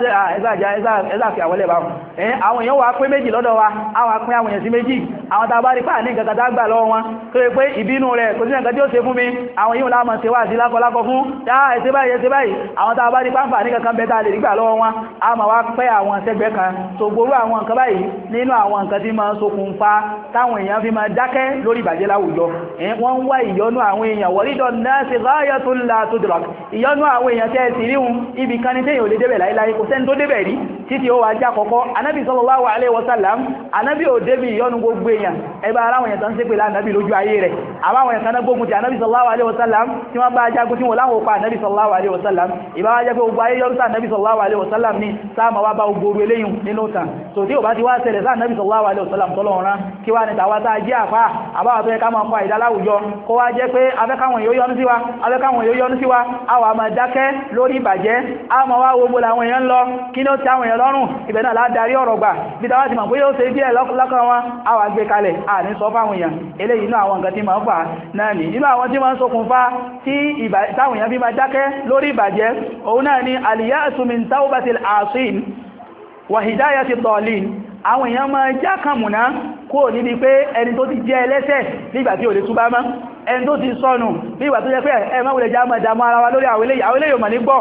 ẹ̀záàfẹ́ àwọn ẹlẹ́bàá àwọn èèyàn wà pé méjì lọ́dọ̀ wa àwọn apín àwọn èèyàn sí méjì àwọn tàbá rí pàà ní nǹkan tàbá gbà lọ́wọ́ wọn tó yẹ pé ìbínú rẹ̀ kò sí nǹkan tí ó ṣe fún mi àwọn yíò láàmà ṣe wà sí lákọlákọ fún yá ẹ̀ṣẹ́ báyìí ẹ̀ṣẹ́ báyìí àwọn tàbá rí pàǹfà ní kankan bẹ́ta lè rí gbà lọ́wọ́ wọn a máa wá pẹ́ àwọn ṣẹgbẹ́ kan tó gbórú àwọn nǹkan báyìí nínú àwọn nǹkan tí máa ń ṣokùnfà táwọn èèyàn fi máa dákẹ́ lórí ìbàjẹ́ láwùjọ wọ́n ń wá ìyọ́nú àwọn èèyàn waridun nasi ghayatun la tudrak ìyọ́nú àwọn èèyàn tẹ́ ti ríhun ibi kan ní tẹ́yìn ò lè débẹ̀ láíláí kò sẹ́ni tó débẹ̀ rí títí ó wà já kọ́kọ́ anábì sallallahu alaihi wasallam anábì ò débi ìyọ́nú gbogbo èèyàn ẹbá aráwọn èèyàn tán sí pé lánàbì lójú ayé rẹ̀ àbáwọn èèyàn kaná gbógun ti anábì sallallahu alaihi wasallam tí wọ́n bá jagun tí wọ́n láwọn òpa anábì sallallahu alaihi wasallam ìbáwá jẹ́ pé gbogbo ayé yọ́rùsá anábì sallallahu alaihi wasallam ní sáàmà wá bá gbogbo eléyìn nínú tàn so tí ò bá ti wá ṣẹlẹ̀ sáà anábì sallallahu alaihi wasallam tọ́lọ́run rán kí wá ní tàwa tá jẹ́ àfá àbáwà tó yẹ ká máa kọ àìdá láwùjọ kó wá jẹ́ pé afẹ́káwọn yóò yọ́nú sí wa afẹ́káwọn yóò yọ́nú sí wa a wà máa dákẹ́ lórí ìbàjẹ́ a máa wá gbogbo làwọn èèyàn lọ kí ní ó ti àwọn èèyàn lọ́rùn ibẹ̀ náà ládarí ọ̀rọ̀ gbà bí tàwa ti mọ̀ pé yóò ṣe díẹ̀ lọ́kàn wọn a wà gbé kalẹ̀ a ní sọ fáwọn èèyàn eléyìí inú àwọn nǹkan tí máa ń fà náà ní inú àwọn tí máa ń ṣokùnfà tí táwọn èèyàn fi máa dákẹ́ lórí ìbàjẹ́ òun náà ni al-ya'su min tawbatil 'asin wa hidayati ad-dallin àwọn èèyàn máa já kàmùná kó níbi pé ẹni tó ti jẹ́ ẹlẹ́ṣẹ̀ nígbà tí ò lè túbá mọ́ ẹni tó ti sọnù nígbà tó jẹ́ pé ẹ má wùlẹ̀ já máa dámọ́ ara wa lórí àwọn eléyìí àwọn eléyìí ò mà ní gbọ́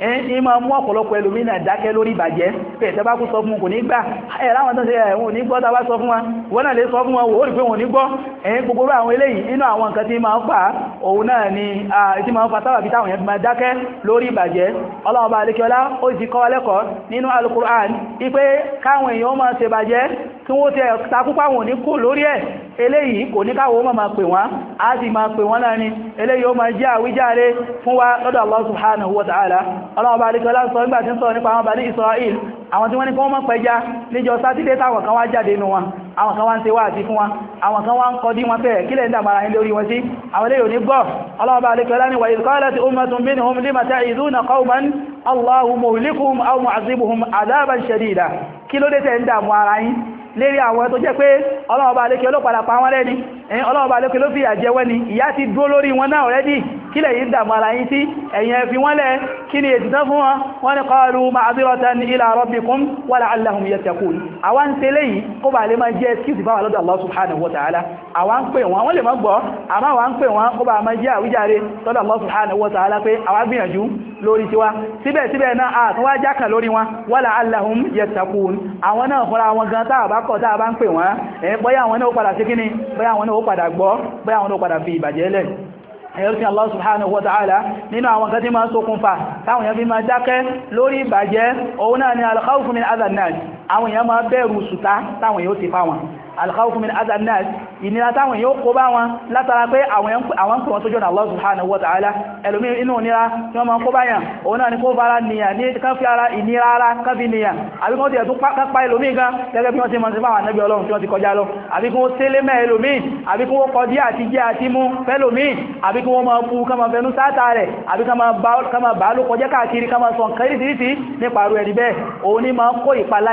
ẹni máa mú ọ̀pọ̀lọpọ̀ ẹlòmínà dákẹ́ lórí ìbàjẹ́ pé ẹ̀tẹ́ bá kú sọ fún kò ní gbà ẹ̀ láwọn tó ṣe ẹ̀wọ̀n ní gbọ́ tá bá sọ fún wa wọ́n náà lè sọ fún wọn wò ó rí pé wọ́n ní gbọ́ ẹ̀yìn gbogbo àwọn eléyìí inú àwọn nǹkan tí máa ń fà òun náà ni tí máa ń fa sábàbí táwọn èèyàn fi máa dákẹ́ lórí ìbàjẹ́ Ọlọ́run bá alékiọlá ó ti kọ́ wa lẹ́kọ̀ọ́ nínú Al-Qur'an ipé káwọn èèyàn máa ṣe bàjẹ́ kí wọ́n ti takúpá wọn ní kò lórí ẹ̀ eléyìí kò ní káwọ́ máa pè wọ́n á sì máa pè wọ́n náà ni eléyìí ó máa jẹ́ àwíjáre fún wa lọ́dọ̀ Allah subhanahu wa ta'ala Ọlọ́run bá alékiọlá sọ nígbà tí ń sọ nípa àwọn Bani Israel àwọn tí wọ́n ní kí wọ́n má pẹja níjọ́ sátidé táwọn kan wá jáde nínú wọn àwọn kan wá ń ṣe wáàsí fún wa àwọn kan wá ń kọ́ dí wọn fẹ́ kílẹ̀ ń dàmàrà ilé orí wọn sí àwọn ilé òní gbọ́ Ọlọ́run bá alékiọlá ní wa idh qalat ummatun minhum lima ta'idhuna qawman Allahu muhlikuhum aw mu'adhibuhum 'adhaban shadida kí ló dé tẹ́ ń dàmú ara yín lérí àwọn tó jẹ́ pé Ọlọ́run bá lékè ló padà pa wọ́n lẹ́ni ẹ̀yìn Ọlọ́run bá lékè ló fi àjẹwẹ́ ni ìyà ti dúró lórí wọn náà rẹ́dì kílẹ̀ yìí dàmú ara yín sí ẹ̀yìn ẹ̀fí wọ́n lẹ́ kí ni ètì tán fún wọn wọ́n ni qalu ma'dhiratan ila rabbikum wa la'allahum yattaqun àwọn ń ṣe léyìí kó bà lè máa jẹ́ excuse bá wà lọ́dọ̀ Allah subhanahu wa ta'ala àwọn ń pè wọ́n wọ́n lè má gbọ́ àmọ́ àwọn ń pè wọ́n kó bà máa jẹ́ àwíjàre lọ́dọ̀ Allah subhanahu wa ta'ala pé àwọn gbìyànjú lórí tiwa síbẹ̀síbẹ̀ náà àtúnwá jákà lórí wọn wa la'allahum yattaqun àwọn náà fúnra wọn gan táà bá kọ̀ táà bá ń pè wọ́n ẹ̀ bóyá àwọn náà ó padà sí kíní bóyá àwọn náà ó padà gbọ́ bóyá àwọn náà ó padà fi ìbàjẹ́ lẹ̀ ẹ̀yọ́sí Allah subhanahu wa ta'ala nínú àwọn kan tí máa ṣokùnfà táwọn èèyàn fi máa dákẹ́ lórí ìbàjẹ́ òun náà ni al-khawfu min adha an-nas àwọn èèyàn máa bẹ̀rù sùtá táwọn èèyàn ó ti fáwọn al-khawfu min adha an-nas ìnira táwọn èèyàn ó kó bá wọn látara pé àwọn pè wọn tó jọ́nà Allah subhanahu wa ta'ala ẹlòmí inú ìnira tí wọ́n máa kó báyàn òun náà ni kó fara nìyàn ní kan fi ara ìnira ara kan fi nìyàn àbí kó tiẹ̀ tún kápá ẹlòmí gan gẹ́gẹ́ bí wọ́n ti mọ̀ sí fáwọn ànábì Ọlọ́run tí wọ́n ti kọjá lọ àbí kó tẹ́lé mẹ́ ẹlòmí àbí kó kọdí àti jẹ́ àti mú fẹ́lòmí àbí kí wọ́n máa fú ká máa fẹnu sáátà rẹ̀ àbí ká máa bá ló kọjá káàkiri ká máa sọ nǹkan ìrísìírísìí nípa àrú ẹni bẹ́ẹ̀ òun ní máa kó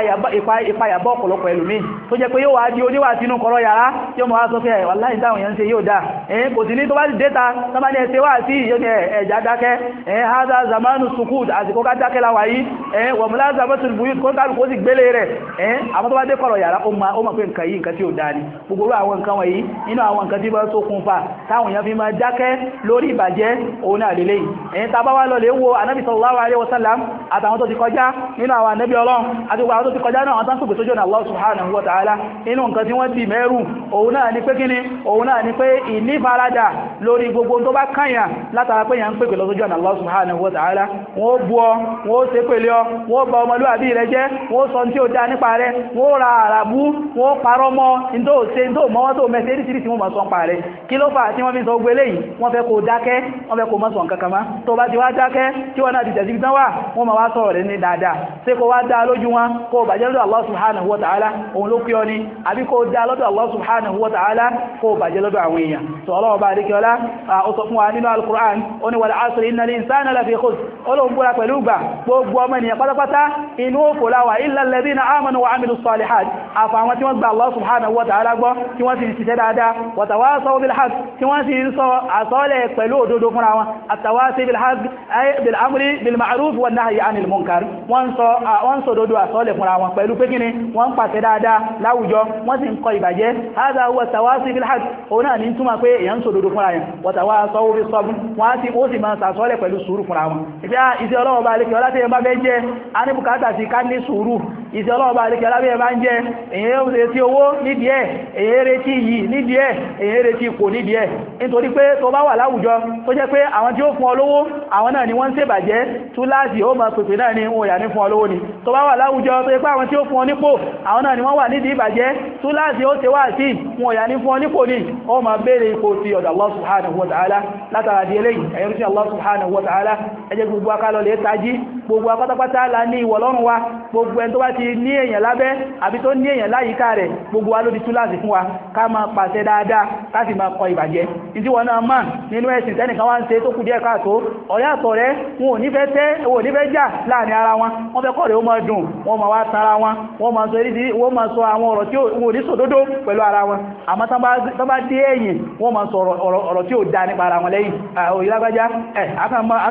ìpayàbọ̀ ọ̀pọ̀lọpọ̀ ẹlòmí tó jẹ́ pé yóò wá di oníwà sínú kọ̀rọ̀ yàrá yóò mọ̀ wá sọ pé wàláhì táwọn èèyàn ń ṣe yóò dáa ẹ̀yìn kò sí ní tó bá ti déta tó bá ní ẹsẹ̀ wá sí yóò ní ẹ̀já dákẹ́ ẹ̀yìn haza zamanu sukut àsìkò ká dákẹ́ láwà yìí ẹ̀yìn wọ̀mùlá zabatul buyut kó kálukú sì gbélé rẹ̀ ẹ̀yìn àwọn tó bá dé kọ̀rọ̀ yàrá ó mọ̀ pé nǹkan yìí nǹkan tí ó dáa ni gbogbo àwọn nǹkan wọ̀nyí nínú àwọn nǹkan tí bá tó kún fa táwọn èèyàn fi máa dákẹ́ lórí ìbàjẹ́ òun náà lélẹ̀ yìí ẹ̀yìn tàbá wá lọ lè wo anábì sallallahu alaihi wasallam àtàwọn tó ti kọjá nínú àwọn anábì Ọlọ́run àti àwọn tó ti kọjá náà àwọn tán sùgbò sójú ọ̀nà Allah subhanahu wa ta'ala inú nǹkan tí wọ́n ti mẹ́rù òun náà ni pé kíni òun náà ni pé ìní farada lórí gbogbo tó bá kànyà látara pé yàn ń pèpè lọ sójú ọ̀nà Allah subhanahu wa ta'ala wọ́n bú ọ wọ́n ṣe pèlé ọ wọ́n bá ọmọlúwàbí rẹ jẹ́ wọ́n sọ tí ó dá nípa rẹ wọ́n ra àràbú wọ́n parọ́ mọ́ ìntó ṣe ìntó mọ́wọ́ tó mẹ́sẹ̀ ìrísìírísìí wọ́n mọ̀ sọ pa rẹ kí ló fà tí wọ́n fi sọ gbélé yìí wọ́n fẹ́ kó dákẹ́ wọ́n fẹ́ kó mọ́ sọ nǹkan kan má tó bá ti wá dákẹ́ tí wọ́n náà ti tẹ̀sí tán wà wọ́n ma wá sọ̀rọ̀ rẹ̀ ní dáadáa ṣé kó wá dá lójú wọn kó bàjẹ́ lọ́dọ̀ Allah subhanahu wa ta'ala òun ló kí ọ ní àbí kó dá lọ́dọ̀ Allah subhanahu wa ta'ala kó bàjẹ́ lọ́dọ̀ àwọn èèyàn tó ọlọ́wọ́ bá rí kí ọlá ó sọ fún wa nínú al-Qur'an ó ní wal asri innal insana lafi khusr olóhun búra pẹ̀lú gbà gbogbo ọmọ ènìyàn pátápátá inú òfò láwà illa alladhina amanu wa amilu salihat àfà àwọn tí wọ́n gba Allah subhanahu wa ta'ala gbọ́ tí wọ́n sì ń ṣiṣẹ́ dáadáa wa tawasaw bil haqq tí wọ́n sì ń sọ àsọ́lẹ̀ pẹ̀lú òdodo fúnra wọn àtàwásí bil'amri bilma'ruf wa nahyi 'anil munkar wọ́n sọ wọ́n sọ dodo àsọ́lẹ̀ fúnra wọn pẹ̀lú pé kíni wọ́n pàṣẹ dáadáa láwùjọ wọ́n sì ń kọ ìbàjẹ́ hadha huwa tawasi bil haqq òun náà ní túmọ̀ pé èyàn sọ dodo fúnra yẹn wa tawasaw bis sabr wọ́n sì ó sì máa sàsọ́lẹ̀ pẹ̀lú sùúrù fúnra wọn ìfẹ́ iṣẹ́ ọlọ́wọ́ bá lékẹ́ ọlá tí ẹ bá fẹ́ jẹ́ a ní bùkátà sí ká ní sùúrù iṣẹ́ ọlọ́wọ́ bá lékẹ́ ọlá bí ẹ bá ń jẹ́ èyàn retí owó nídìí ẹ̀ èyàn retí yìí nídìí ẹ̀ èyàn retí ipò nídìí ẹ̀ nítorí pé tó bá wà láwùjọ tó jẹ́ pé àwọn tí ó fún ọ lówó àwọn náà ni wọ́n ń ṣèbàjẹ́ túláàsì ó máa pèpè náà ni wọ́n yà ní fún ọ lówó ni tó bá wà láwùjọ tó jẹ́ pé àwọn tí ó fún ọ nípò àwọn náà ni wọ́n wà nídìí ìbàjẹ́ túláàsì ó ṣe wá sí wọ́n yà ní fún ọ nípò ni ó máa béèrè ipò ti ọ̀dọ̀ Allah subhanahu wa ta'ala látara di eléyìí ẹ̀yẹ́ sí Allah subhanahu wa ta'ala ẹ jẹ́ gbogbo akálọ̀ lè tají gbogbo akọ́tọ́pátá la ní ìwọ̀ lọ́rùn wa gbogbo ẹni tó bá ti ní èèyàn lábẹ́ àbí tó ní èèyàn láyìíká rẹ̀ gbogbo wa ló di túláàsì fún wa ká máa pàṣẹ dáadáa ká sì máa kọ ìbàjẹ́ ìdí wọn náà máa nínú ẹ̀sìn tẹ́nìkan wá ń ṣe tó kù díẹ̀ káàtó ọ̀yàtọ̀ rẹ̀ wọn ò ní fẹ́ tẹ́ wọn ò ní fẹ́ jà láàrin ara wọn wọ́n fẹ́ kọ́ rẹ̀ ó máa dùn wọ́n máa wá tara wọn wọ́n máa sọ eréṣì wọ́n máa sọ àwọn ọ̀rọ̀ tí wọn ò ní sòdodo pẹ̀lú ara wọn àmọ́ tán bá dé ẹ̀yìn wọ́n máa sọ ọ̀rọ̀ tí ò dá nípa ara wọn lẹ́yìn òyìnlágbájá ẹ̀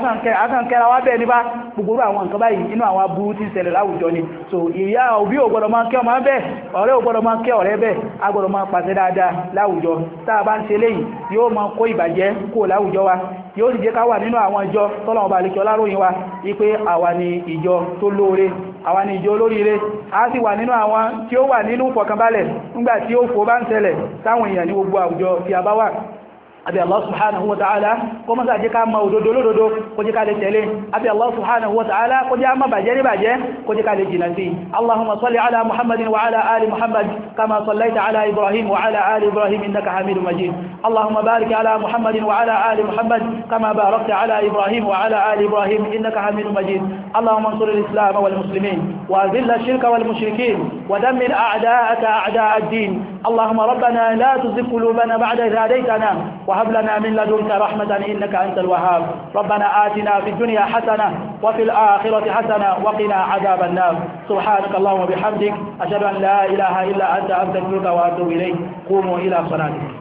kan kẹ́ra wá bẹ́ẹ̀ nípa gbogbo àwọn nǹkan báyìí inú àwọn aburú tí ń ṣẹlẹ̀ láwùjọ ni so ìyá òbí ò gbọ́dọ̀ máa kẹ́ ọmọ bẹ́ẹ̀ ọ̀rẹ́ ò gbọ́dọ̀ máa kẹ́ ọ̀rẹ́ bẹ́ẹ̀ a gbọ́dọ̀ máa pàṣẹ dáadáa láwùjọ tá a bá ń ṣe léyìí yóò máa kó ìbàjẹ́ kó láwùjọ wa yóò sì jẹ́ ká wà nínú àwọn ìjọ tọ́lọ̀ ọba àlekẹ́ ọláròyìn wa wípé àwa ni ìjọ tó lóore àwa ni ìjọ olóríire a sì wà nínú àwọn tí ó wà nínú fọ̀kànbalẹ̀ nígbà tí ó fò bá ń ṣẹlẹ̀ táwọn èèyàn ní gbogbo àwùjọ tí a bá wà àbí Allah subhanahu wa ta'ala kó mọ́ sáàjẹ́ ká ma òdodo lódodo kó jẹ́ ká lè tẹ̀lé àbí Allah subhanahu wa ta'ala kó jẹ́ má bàjẹ́ ní bàjẹ́ kó jẹ́ ká lè jìnà sí Allahumma salli ala Muhammadin wa ala ali Muhammad kama sallaita ala Ibrahim wa ala ali Ibrahim innaka Hamidum Majid Allahumma barik ala Muhammadin wa ala ali Muhammad kama barakta ala Ibrahim wa ala ali Ibrahim innaka Hamidum Majid Allahumma ansur al-islam wal muslimin wa azil ash-shirka wal mushrikin wa dammir a'da'aka a'da' ad-din Allahumma rabbana la tuzigh qulubana ba'da idh hadaytana وهب لنا من لدنك رحمة إنك أنت الوهاب ربنا آتنا في الدنيا حسنة وفي الآخرة حسنة وقنا عذاب النار سبحانك اللهم وبحمدك أشهد أن لا إله إلا أنت أستغفرك وأتوب إليك قوموا إلى صلاتكم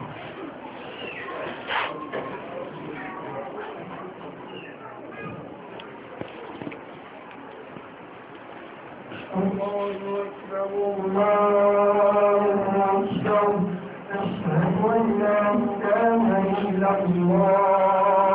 الله أكبر الله أكبر أشهد أن لا إله إلا الله